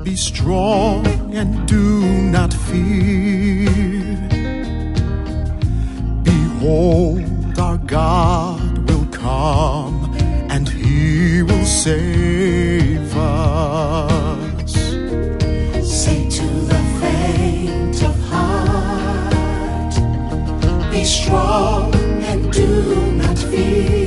Be strong and do not fear. Behold, our God will come and He will save us. Say to the faint of heart, be strong and do not fear.